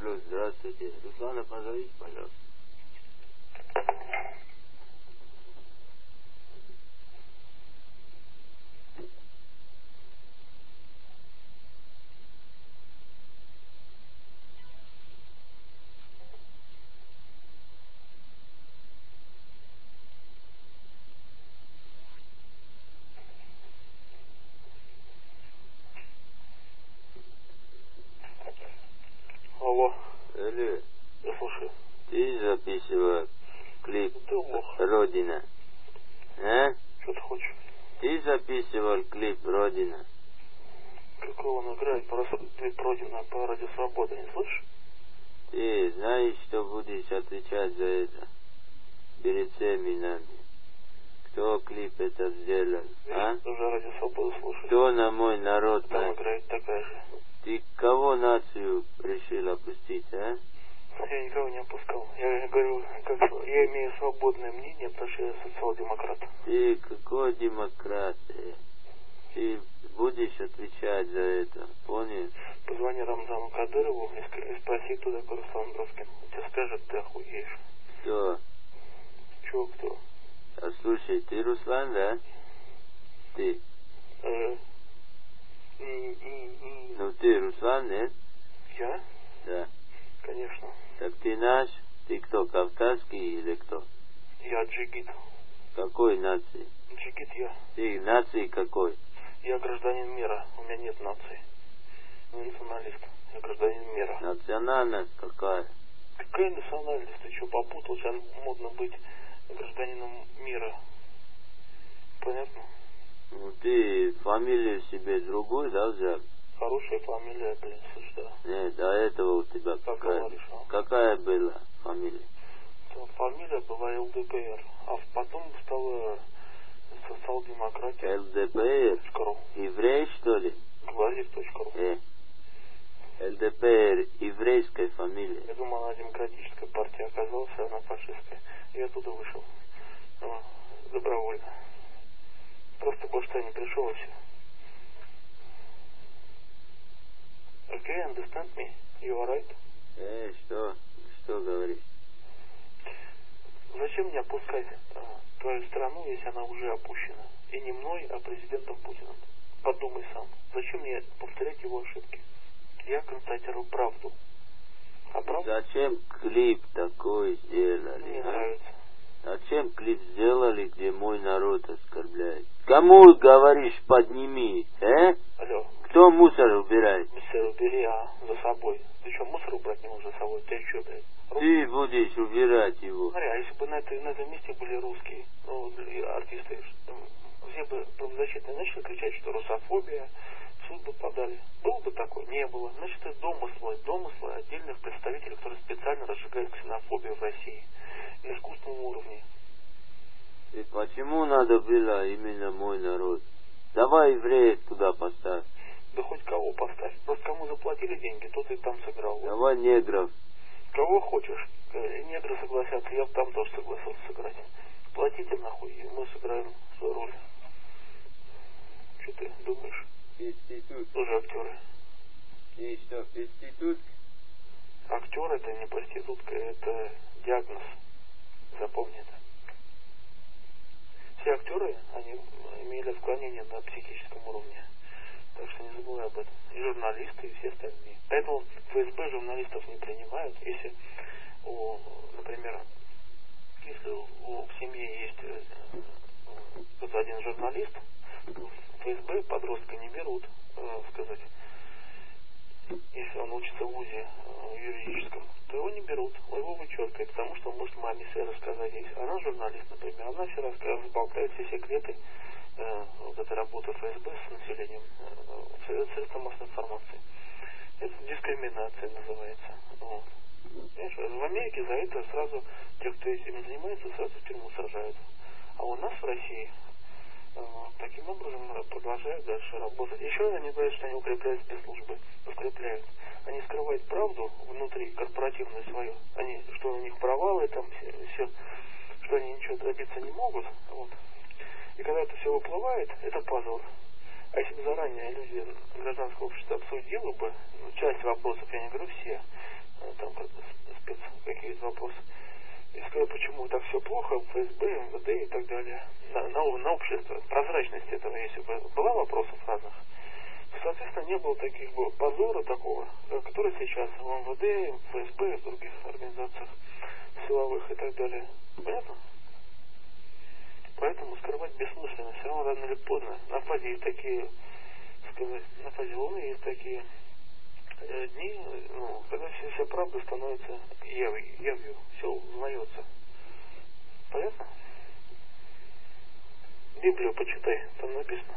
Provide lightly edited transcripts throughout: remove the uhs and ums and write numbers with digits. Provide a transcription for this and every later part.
Алло, здравствуйте. Руслана, позовите, пожалуйста. Алло. Алло. Я слушаю. Ты записывал клип «Родина». А? Что ты хочешь? Ты записывал клип «Родина». Какой он играет по Родина, по Радио Свобода, не слышишь? Ты знаешь, что будешь отвечать за это? Перед всеми нами. Кто клип это сделал? А? Уже Радио Свобода слушает. Кто на мой народ? Там играет такая же. Ты кого нацию решил опустить, а? Я никого не опускал. Я говорю, я имею свободное мнение, потому что я социал-демократ. Ты какой демократ? Ты будешь отвечать за это, понял? Позвони Рамзану Кадырову и спроси, кто такой Руслан Бровкин. Тебе скажет, ты охуеешь. Кто? Чего кто? А слушай, ты Руслан, да? Ты? Ну ты Руслан, нет? Я? Да. Конечно. Так ты наш? Ты кто, кавказский или кто? Я джигит. Какой нации? Джигит я. Ты нации какой? Я гражданин мира. У меня нет нации. Я националист. Я гражданин мира. Национальность какая? Какая национальность? Ты что, попутал? Сейчас модно быть гражданином мира. Понятно? Ну ты фамилию себе другую, да, взял? Хорошая фамилия, блин, слушай, да. Нет, до этого у тебя Как какая? говоришь, а? Какая была фамилия? Фамилия была ЛДПР, а потом стала социал-демократия. ЛДПР? Еврей, что ли? Глазик.ру. ЛДПР еврейская фамилия. Я думал, она демократическая партия оказалась, а она фашистская. Я оттуда вышел. Добровольно. Просто больше я не пришел и все. Okay, understand me? You alright? Что говоришь? Зачем мне опускать твою страну, если она уже опущена? И не мной, а президентом Путиным. Подумай сам. Зачем мне повторять его ошибки? Я констатирую правду. А правда? Зачем клип такой сделали? Мне нравится. Зачем клип сделали, где мой народ оскорбляет? Кому говоришь, подними, Алло. Кто мусор убирает? Мусор убери, за собой. Ты что, мусор убрать не можешь за собой? Ты что, блядь? Ты будешь убирать его. Смотри, а если бы на этом месте были русские, артисты, все бы правозащитные начали кричать, что русофобия, в суд бы подали. Было бы такое? Не было. Значит, это домыслы отдельных представителей, которые специально разжигают ксенофобию в России на искусственном уровне. И почему надо было именно мой народ? Давай евреев туда поставь. Да хоть кого поставь. Просто кому заплатили деньги, тот и там сыграл. Давай негров. Кого хочешь. Негры согласятся, я бы там тоже согласился сыграть. Платите нахуй, и мы сыграем свою роль. Что ты думаешь? Институт. Тоже актеры. И что, институт? Актер это не проститутка, это диагноз. Запомни это. Все актеры, они имели отклонение на психическом уровне. Так что не забывай об этом. И журналисты, и все остальные. Поэтому ФСБ журналистов не принимают. Если, например, если в семье есть вот один журналист, ФСБ подростка не берут, сказать, если он учится в ВУЗе юридическом, то его не берут, его вычеркивают, потому что он может маме своей рассказать. Если она журналист, например, она все разболтает все секреты вот этой работы ФСБ с населением, средством массовой информации. Это дискриминация называется. Вот. Понимаешь, в Америке за это сразу те, кто этим занимается, сразу в тюрьму сажают. А у нас в России таким образом продолжают дальше работать. Еще они говорят, что они укрепляют спецслужбы. Укрепляют. Они скрывают правду внутри, корпоративную свою. Они, что у них провалы, там все, что они ничего добиться не могут. Вот. И когда это все выплывает, это пазл. А если бы заранее люди гражданского общества обсудили бы, часть вопросов, я не говорю все, там как бы спец какие-то вопросы. И сказал, почему так все плохо, ФСБ, МВД и так далее. На общество, прозрачность этого, если бы была вопросов разных, соответственно, не было таких позора такого, который сейчас в МВД, в ФСБ, в других организациях силовых и так далее. Понятно? Поэтому скрывать бессмысленно. Все равно рано или поздно. На фазе есть такие, сказать, на фазе Луны есть такие дни, когда вся правда становится явью. Все узнается. Понятно? Библию почитай, там написано.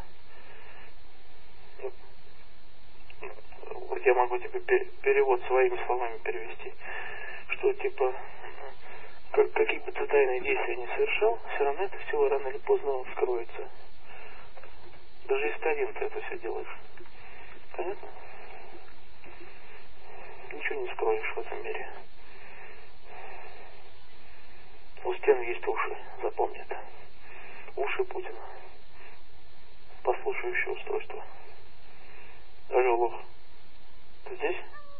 Вот я могу тебе перевод своими словами перевести, что типа какие бы ты тайные действия не совершал, все равно это все рано или поздно вскроется. Даже если ты один ты это все делаешь. Понятно? Ничего не скроешь в этом мире. У стен есть уши, запомни это. Уши Путина. Послушающее устройство. Алло, Лох. Ты здесь?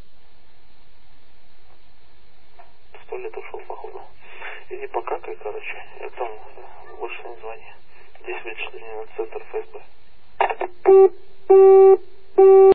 100 лет ушел, походу. Иди покакай, короче. Я там больше не звони. Здесь вычисление на центр ФСБ.